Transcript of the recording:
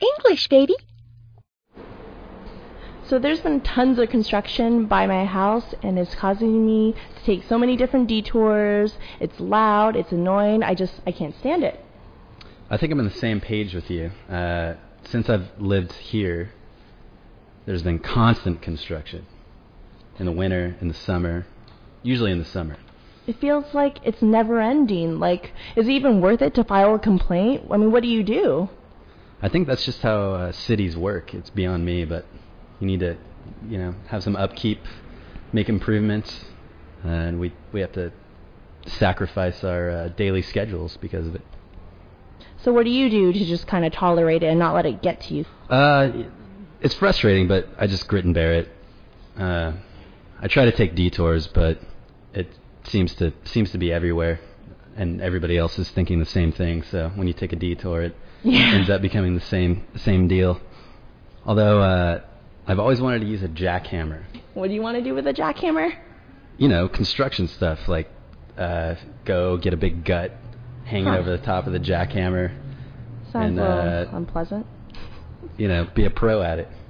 English, baby. So there's been tons of construction by my house, and it's causing me to take so many different detours. It's loud, it's annoying, I can't stand it. I think I'm on the same page with you. Since I've lived here, there's been constant construction. In the winter, in the summer, usually in the summer. It feels like it's never ending. Like, is it even worth it to file a complaint? I mean, what do you do? I think that's just how cities work. It's beyond me, but you need to, have some upkeep, make improvements, and we have to sacrifice our daily schedules because of it. So what do you do to just kind of tolerate it and not let it get to you? It's frustrating, but I just grit and bear it. I try to take detours, but it seems to be everywhere, and everybody else is thinking the same thing. So when you take a detour, it ends up becoming the same deal. Although I've always wanted to use a jackhammer. What do you want to do with a jackhammer? Construction stuff, like go get a big gut, hang it over the top of the jackhammer. Sounds a little unpleasant. Be a pro at it.